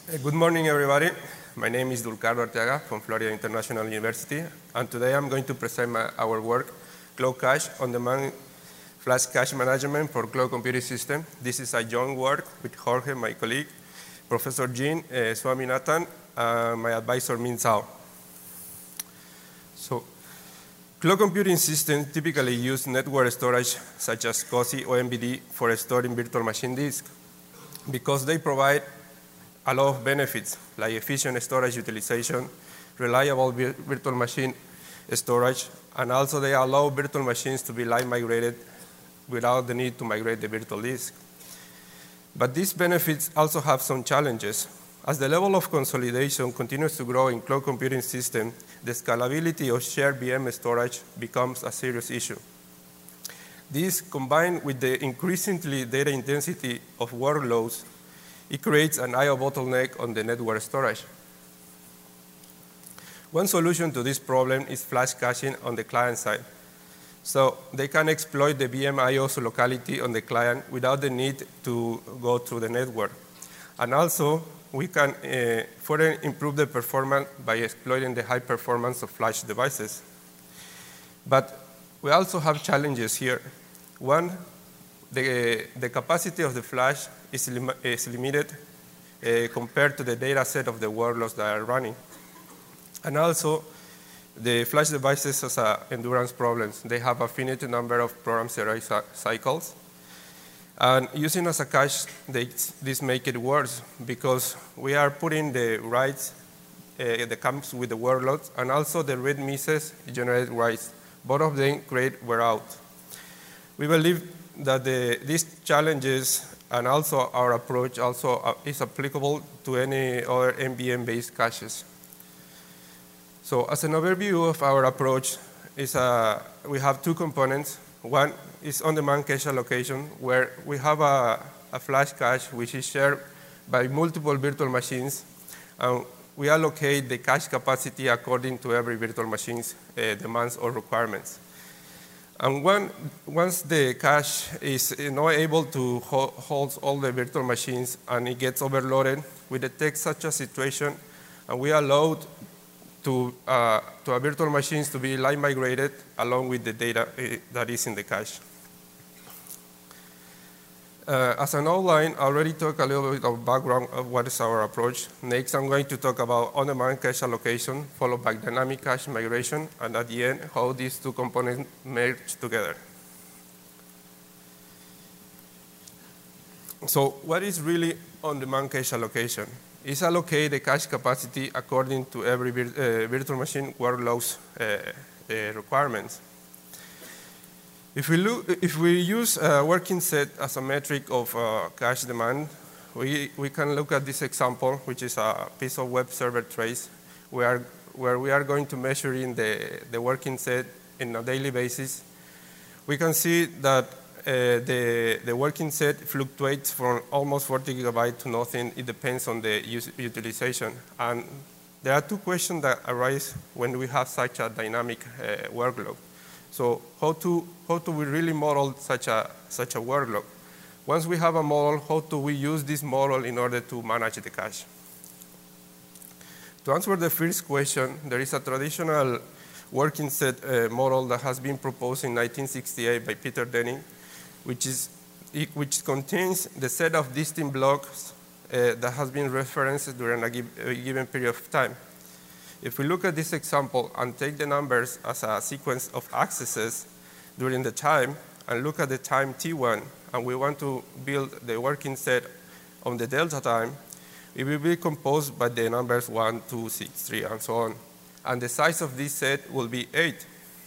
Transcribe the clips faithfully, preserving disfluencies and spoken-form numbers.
Uh, Good morning, everybody. My name is Dulcardo Arteaga from Florida International University, and today I'm going to present my, our work, Cloud Cache on-demand flash cache management for cloud computing system. This is a joint work with Jorge, my colleague, Professor Jean uh, Swaminathan, and my advisor, Min Zhao. So, cloud computing systems typically use network storage such as COSI or N V D for storing virtual machine disks because they provide a lot of benefits like efficient storage utilization, reliable vir virtual machine storage, and also they allow virtual machines to be line migrated without the need to migrate the virtual disk. But these benefits also have some challenges. As the level of consolidation continues to grow in cloud computing systems, the scalability of shared V M storage becomes a serious issue. This, combined with the increasingly data intensity of workloads, it creates an I O bottleneck on the network storage. One solution to this problem is flash caching on the client side. So they can exploit the V M I O locality on the client without the need to go through the network. And also, we can uh, further improve the performance by exploiting the high performance of flash devices. But we also have challenges here. One, the, the capacity of the flash is, lim is limited uh, compared to the data set of the workloads that are running. And also, the flash devices has uh, endurance problems. They have a finite number of program serial cycles. And using as a cache, they, this makes it worse because we are putting the writes uh, that comes with the workloads, and also the read misses generate writes. Both of them create wear out. We believe that the, these challenges and also our approach also uh, is applicable to any other M V M-based caches. So as an overview of our approach, is uh, we have two components. One is on-demand cache allocation, where we have a, a flash cache which is shared by multiple virtual machines, and we allocate the cache capacity according to every virtual machine's uh, demands or requirements. And when, once the cache is not able to ho hold all the virtual machines and it gets overloaded, we detect such a situation and we allow to, uh, to our virtual machines to be line migrated along with the data uh, that is in the cache. Uh, as an outline, I already talked a little bit of background of what is our approach. Next, I'm going to talk about on-demand cache allocation, followed by dynamic cache migration, and at the end, how these two components merge together. So what is really on-demand cache allocation? It's allocate the cache capacity according to every vir uh, virtual machine workload's uh, uh, requirements. If we, look, if we use a working set as a metric of uh, cache demand, we, we can look at this example, which is a piece of web server trace, where, where we are going to measure in the, the working set on a daily basis. We can see that uh, the, the working set fluctuates from almost forty gigabytes to nothing. It depends on the use, utilization. And there are two questions that arise when we have such a dynamic uh, workload. So how to, how do we really model such a, such a workload? Once we have a model, how do we use this model in order to manage the cache? To answer the first question, there is a traditional working set uh, model that has been proposed in nineteen sixty-eight by Peter Denning, which, is, which contains the set of distinct blocks uh, that has been referenced during a, give, a given period of time. If we look at this example and take the numbers as a sequence of accesses during the time and look at the time T one, and we want to build the working set on the delta time, it will be composed by the numbers one, two, six, three, and so on. And the size of this set will be eight.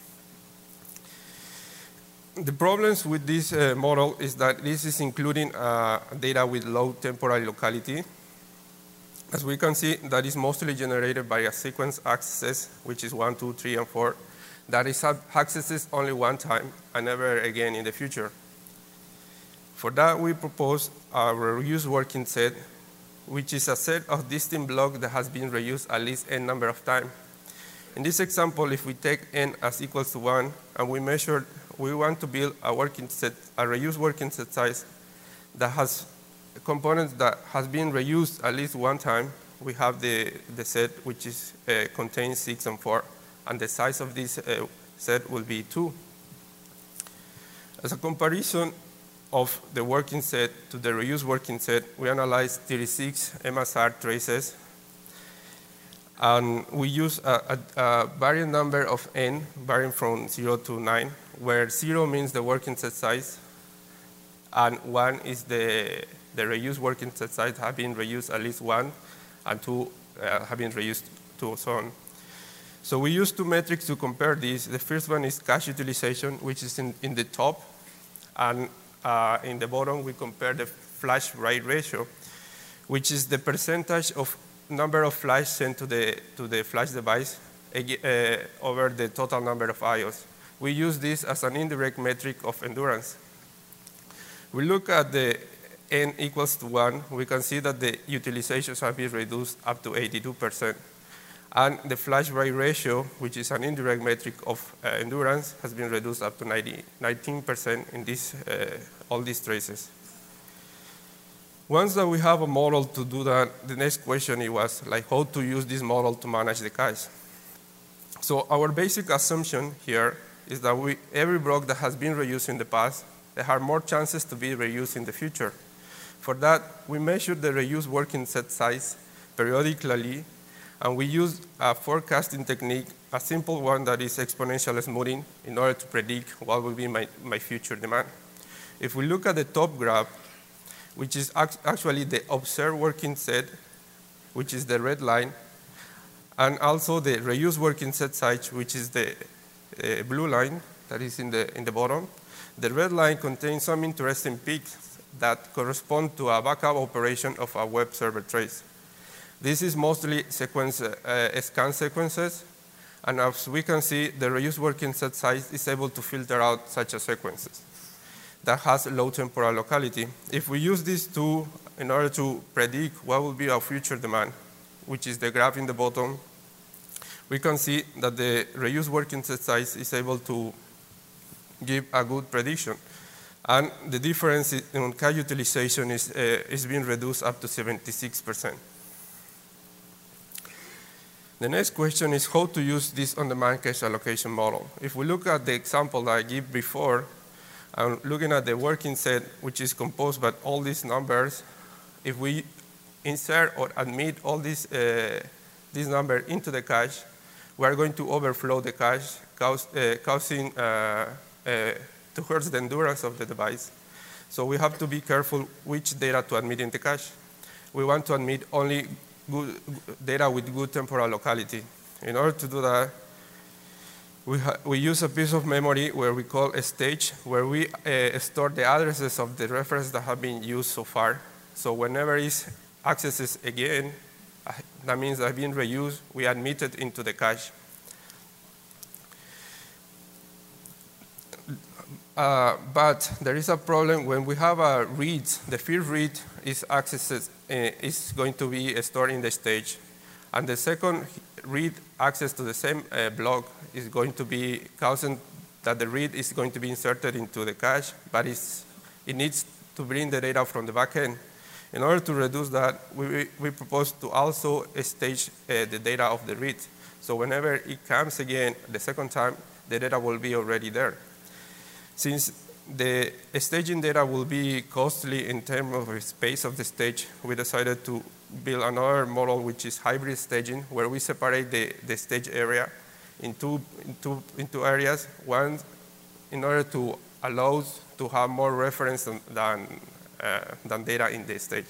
The problems with this uh, model is that this is including uh, data with low temporal locality. As we can see, that is mostly generated by a sequence accesses, which is one, two, three, and four. That is accesses only one time and never again in the future. For that, we propose a reused working set, which is a set of distinct blocks that has been reused at least n number of times. In this example, if we take n as equals to one, and we measure, we want to build a working set, a reused working set size that has component that has been reused at least one time, we have the, the set which is, uh, contains six and four, and the size of this uh, set will be two. As a comparison of the working set to the reused working set, we analyzed thirty-six M S R traces, and we use a, a, a varying number of n, varying from zero to nine, where zero means the working set size, and one is the, the reused working set size have been reused at least one, and two uh, have been reused two, so on. So we use two metrics to compare these. The first one is cache utilization, which is in, in the top, and uh, in the bottom we compare the flash write ratio, which is the percentage of number of flash sent to the, to the flash device uh, over the total number of I Os. We use this as an indirect metric of endurance. We look at the n equals to one, we can see that the utilizations have been reduced up to eighty-two percent. And the flash write ratio, which is an indirect metric of uh, endurance, has been reduced up to nineteen percent in this, uh, all these traces. Once that we have a model to do that, the next question it was like how to use this model to manage the cache. So our basic assumption here is that we, every block that has been reused in the past, there are more chances to be reused in the future. For that, we measure the reused working set size periodically, and we use a forecasting technique, a simple one that is exponential smoothing, in order to predict what will be my, my future demand. If we look at the top graph, which is actually the observed working set, which is the red line, and also the reused working set size, which is the uh, blue line that is in the, in the bottom. The red line contains some interesting peaks that correspond to a backup operation of a web server trace. This is mostly sequence, uh, scan sequences, and as we can see, the reused working set size is able to filter out such a sequences that has low temporal locality. If we use these two in order to predict what will be our future demand, which is the graph in the bottom, we can see that the reused working set size is able to give a good prediction. And the difference in cache utilization is, uh, is being reduced up to seventy-six percent. The next question is how to use this on-demand cache allocation model. If we look at the example that I gave before, I'm looking at the working set, which is composed by all these numbers. If we insert or admit all these, uh, these numbers into the cache, we are going to overflow the cache, cause, uh, causing uh, uh, to hurt the endurance of the device. So we have to be careful which data to admit in the cache. We want to admit only good data with good temporal locality. In order to do that, we, we use a piece of memory where we call a stage, where we uh, store the addresses of the reference that have been used so far. So whenever it's accesses again, uh, that means that have been reused, we admit it into the cache. Uh, but there is a problem when we have a read. The first read is accesses uh, is going to be stored in the stage, and the second read access to the same uh, block is going to be causing that the read is going to be inserted into the cache, but it's, it needs to bring the data from the back end. In order to reduce that, we, we propose to also stage uh, the data of the read. So whenever it comes again the second time, the data will be already there. Since the staging data will be costly in terms of the space of the stage, we decided to build another model which is hybrid staging, where we separate the, the stage area into, into, into areas, one in order to allow us to have more reference than, than, uh, than data in the stage.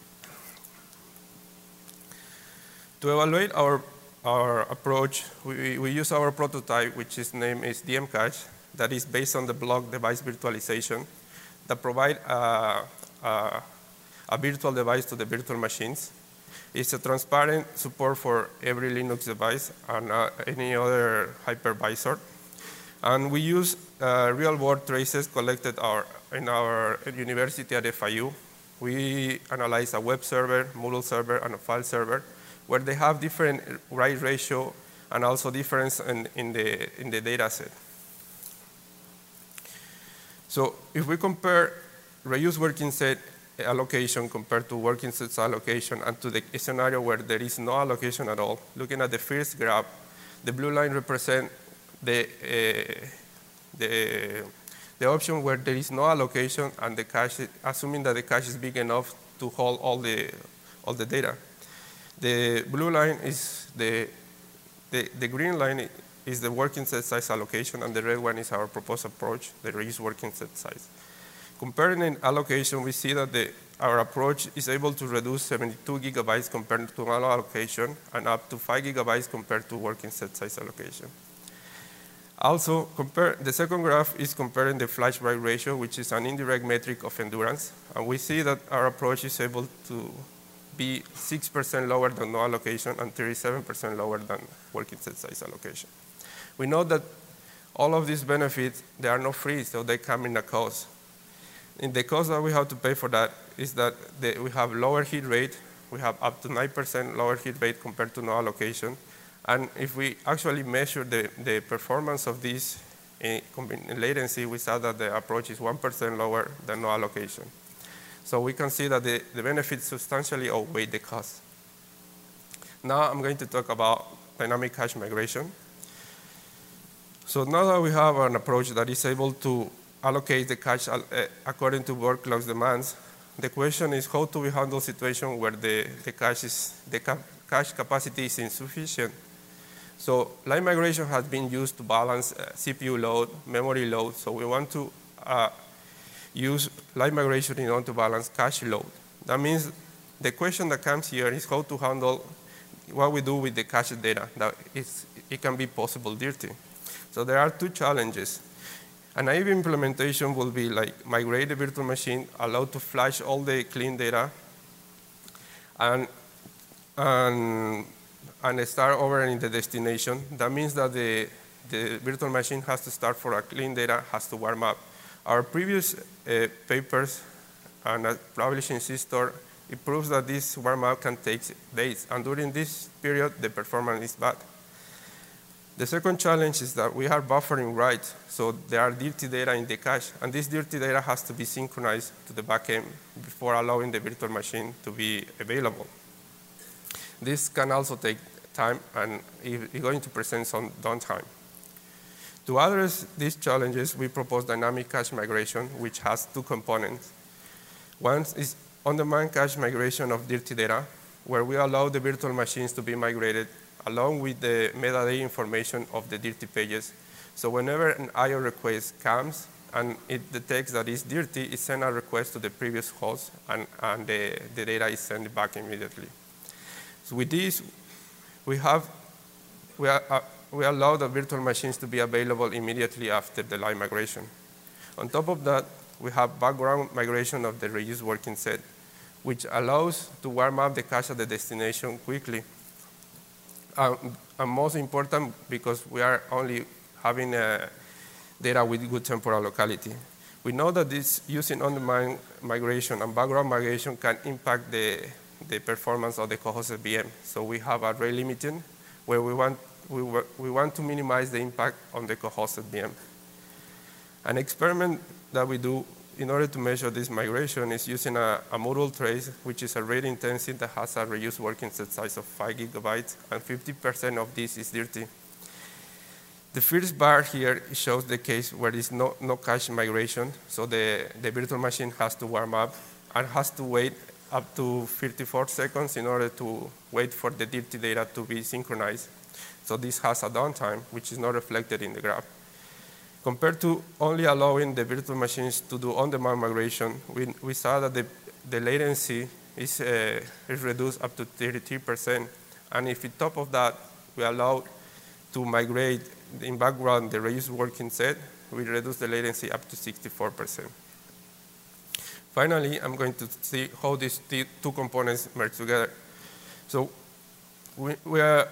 To evaluate our, our approach, we, we use our prototype, which is named is D M Cache, that is based on the block device virtualization that provide uh, uh, a virtual device to the virtual machines. It's a transparent support for every Linux device and uh, any other hypervisor. And we use uh, real-world traces collected our, in our university at F I U. We analyze a web server, Moodle server, and a file server, where they have different write ratio and also difference in, in, the, in the data set. So if we compare reused working set allocation compared to working sets allocation and to the scenario where there is no allocation at all. Looking at the first graph, the blue line represents the, uh, the, the option where there is no allocation and the cache, assuming that the cache is big enough to hold all the, all the data. The blue line is the, the, the green line is the working set size allocation, and the red one is our proposed approach, the reduced working set size. Comparing in allocation, we see that the, our approach is able to reduce seventy-two gigabytes compared to manual allocation and up to five gigabytes compared to working set size allocation. Also, compare, the second graph is comparing the flash byte ratio, which is an indirect metric of endurance. And we see that our approach is able to be six percent lower than no allocation and thirty-seven percent lower than working set size allocation. We know that all of these benefits, they are not free, so they come in a cost. And the cost that we have to pay for that is that the, we have lower hit rate. We have up to nine percent lower hit rate compared to no allocation. And if we actually measure the, the performance of this in, in latency, we saw that the approach is one percent lower than no allocation. So we can see that the, the benefits substantially outweigh the cost. Now I'm going to talk about dynamic cache migration. So now that we have an approach that is able to allocate the cache uh, according to workload demands, the question is how do we handle situations where the, the, cache, is, the ca cache capacity is insufficient. So line migration has been used to balance uh, C P U load, memory load, so we want to uh, use line migration in order to balance cache load. That means the question that comes here is how to handle what we do with the cache data, that it's, it can be possible dirty. So there are two challenges. A naive implementation will be like migrate the virtual machine, allow to flash all the clean data, and, and, and start over in the destination. That means that the, the virtual machine has to start for a clean data, has to warm up. Our previous uh, papers and uh, published in C STOR, it proves that this warm-up can take days, and during this period, the performance is bad. The second challenge is that we are buffering writes, so there are dirty data in the cache, and this dirty data has to be synchronized to the backend before allowing the virtual machine to be available. This can also take time, and it's going to present some downtime. To address these challenges, we propose dynamic cache migration, which has two components. One is on-demand cache migration of dirty data, where we allow the virtual machines to be migrated along with the metadata information of the dirty pages. So whenever an I O request comes and it detects that it's dirty, it sends a request to the previous host, and, and the, the data is sent back immediately. So with this, we have we, are, uh, we allow the virtual machines to be available immediately after the line migration. On top of that, we have background migration of the reused working set, which allows to warm up the cache at the destination quickly. Uh, and most important, because we are only having uh, data with good temporal locality. We know that this using on-demand migration and background migration can impact the, the performance of the co-hosted V M. So we have a rate limiting where we want, we, we want to minimize the impact on the co-hosted V M. An experiment that we do in order to measure this migration is using a, a module trace, which is a rate intensive that has a reduced working set size of five gigabytes, and fifty percent of this is dirty. The first bar here shows the case where there is no, no cache migration, so the, the virtual machine has to warm up and has to wait up to fifty-four seconds in order to wait for the dirty data to be synchronized. So this has a downtime, which is not reflected in the graph. Compared to only allowing the virtual machines to do on-demand migration, we, we saw that the, the latency is, uh, is reduced up to thirty-three percent. And if on top of that, we allow to migrate in background the reused working set, we reduce the latency up to sixty-four percent. Finally, I'm going to see how these two components merge together. So we, we are,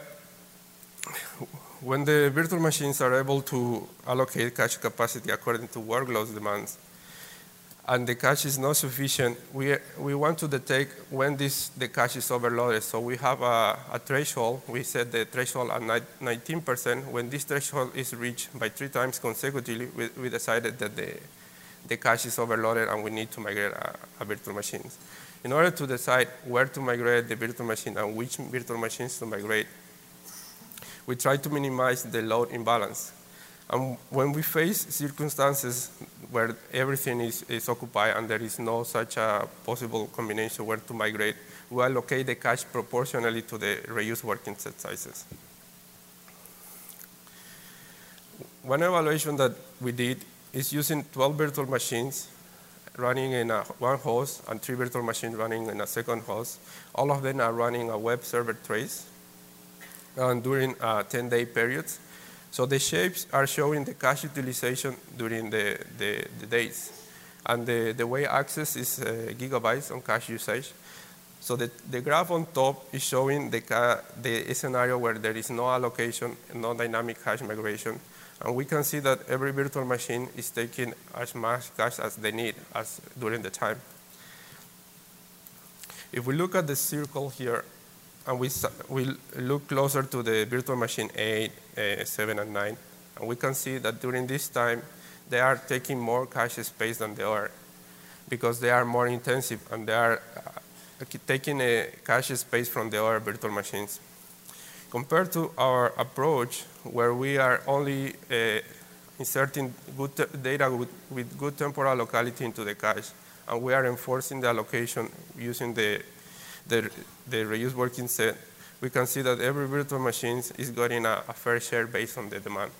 when the virtual machines are able to allocate cache capacity according to workload demands, and the cache is not sufficient, we, we want to detect when this, the cache is overloaded. So we have a, a threshold. We set the threshold at nineteen percent. When this threshold is reached by three times consecutively, we, we decided that the, the cache is overloaded and we need to migrate a, a virtual machine. In order to decide where to migrate the virtual machine and which virtual machines to migrate, we try to minimize the load imbalance. And when we face circumstances where everything is, is occupied and there is no such a possible combination where to migrate, we allocate the cache proportionally to the reuse working set sizes. One evaluation that we did is using twelve virtual machines running in a, one host and three virtual machines running in a second host. All of them are running a web server trace and during a ten-day period. So the shapes are showing the cache utilization during the, the, the days. And the, the y-axis is uh, gigabytes on cache usage. So the, the graph on top is showing the, ca the scenario where there is no allocation, no dynamic cache migration. And we can see that every virtual machine is taking as much cache as they need as during the time. If we look at the circle here, and we, we look closer to the virtual machine eight, uh, seven, and nine, and we can see that during this time, they are taking more cache space than the other because they are more intensive and they are uh, taking a cache space from the other virtual machines. Compared to our approach, where we are only uh, inserting good data with, with good temporal locality into the cache, and we are enforcing the allocation using the, the, the reuse working set, we can see that every virtual machine is getting a, a fair share based on the demand.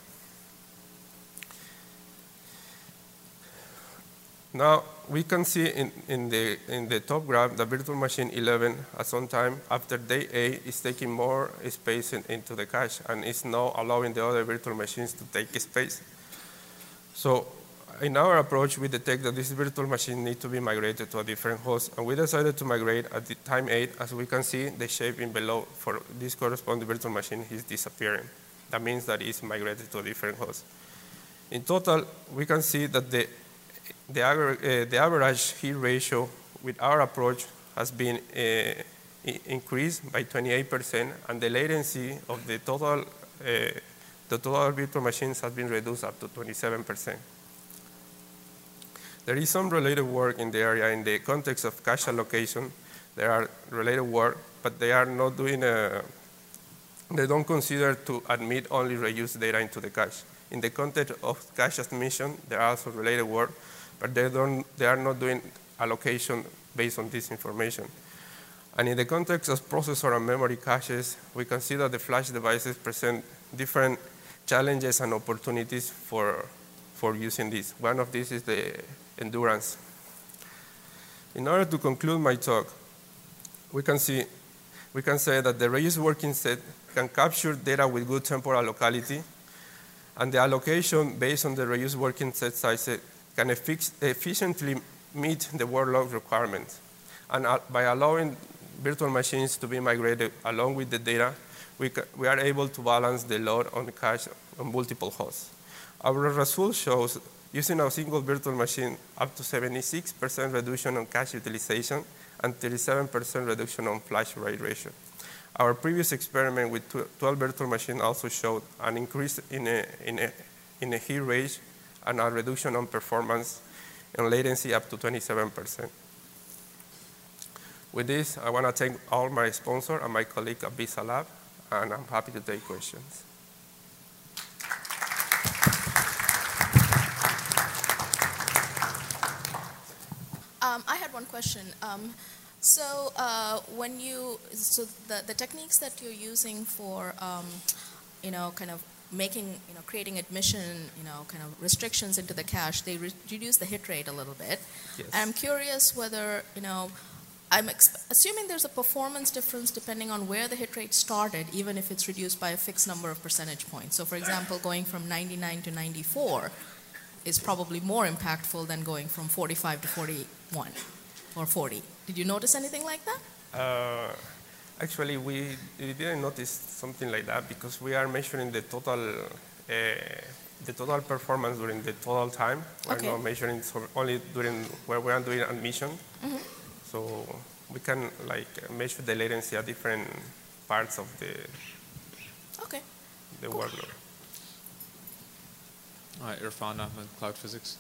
Now, we can see in, in, the, in the top graph that virtual machine eleven at some time after day eight is taking more space in, into the cache and is now allowing the other virtual machines to take space. So in our approach, we detect that this virtual machine needs to be migrated to a different host, and we decided to migrate at the time eight. As we can see, the shape in below for this corresponding virtual machine is disappearing. That means that it's migrated to a different host. In total, we can see that the The, uh, the average hit ratio with our approach has been uh, increased by twenty-eight percent, and the latency of the total, uh, the total virtual machines has been reduced up to twenty-seven percent. There is some related work in the area in the context of cache allocation. There are related work, but they are not doing a, they don't consider to admit only reuse data into the cache. In the context of cache admission, there are also related work, but they, don't, they are not doing allocation based on this information. And in the context of processor and memory caches, we can see that the flash devices present different challenges and opportunities for, for using this. One of these is the endurance. In order to conclude my talk, we can, see, we can say that the reuse working set can capture data with good temporal locality, and the allocation based on the reuse working set size can efficiently meet the workload requirements. And by allowing virtual machines to be migrated along with the data, we, we are able to balance the load on the cache on multiple hosts. Our result shows using a single virtual machine up to seventy-six percent reduction on cache utilization and thirty-seven percent reduction on flash write ratio. Our previous experiment with twelve virtual machines also showed an increase in a, in a, in a hit rate and a reduction on performance and latency up to twenty-seven percent. With this, I want to thank all my sponsors and my colleague at Visa Lab, and I'm happy to take questions. Um, I had one question. Um, so uh, when you, so the, the techniques that you're using for, um, you know, kind of making, you know, creating admission, you know, kind of restrictions into the cache, they re reduce the hit rate a little bit. Yes. And I'm curious whether, you know, I'm assuming there's a performance difference depending on where the hit rate started, even if it's reduced by a fixed number of percentage points. So for example, going from ninety-nine to ninety-four is probably more impactful than going from forty-five to forty-one or forty. Did you notice anything like that? Uh, actually, we, we didn't notice something like that because we are measuring the total, uh, the total performance during the total time. We're okay. not measuring only during where we are doing admission. Mm-hmm. So we can like measure the latency at different parts of the, okay. the cool. workload. Hi, Irfan Ahmed, Cloud Physics.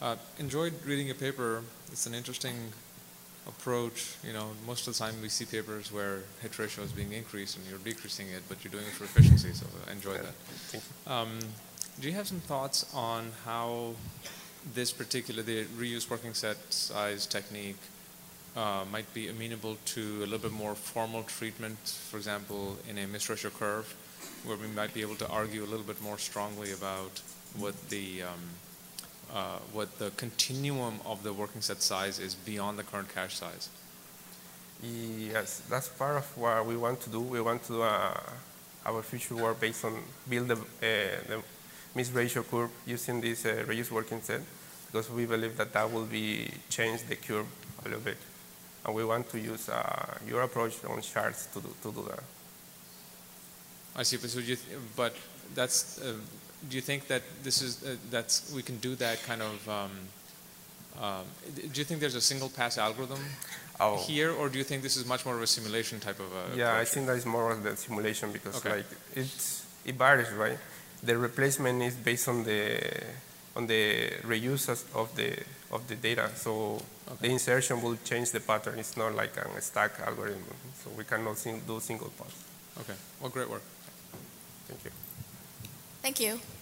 Uh, enjoyed reading your paper. It's an interesting approach. You know, most of the time we see papers where hit ratio is being increased and you're decreasing it, but you're doing it for efficiency, so I enjoyed Yeah, that. thank you. Um, do you have some thoughts on how this particular, the reuse working set size technique uh, might be amenable to a little bit more formal treatment, for example, in a missed ratio curve, where we might be able to argue a little bit more strongly about what the um, uh, what the continuum of the working set size is beyond the current cache size? Yes, that's part of what we want to do. We want to do uh, our future work based on build the, uh, the missed ratio curve using this uh, reuse working set, because we believe that that will be change the curve a little bit, and we want to use uh, your approach on charts to do, to do that. I see. But, so you th- but that's. Uh, do you think that this is uh, that's we can do that kind of? Um, um, do you think there's a single pass algorithm Oh. here, or do you think this is much more of a simulation type of a? Yeah, I approach? think that is more of the simulation because Okay. like it's it varies, right? The replacement is based on the on the reuse as- of the of the data. So the insertion will change the pattern. It's not like a stack algorithm. So we cannot sing, do single pass. Okay. Well, great work. Thank you. Thank you.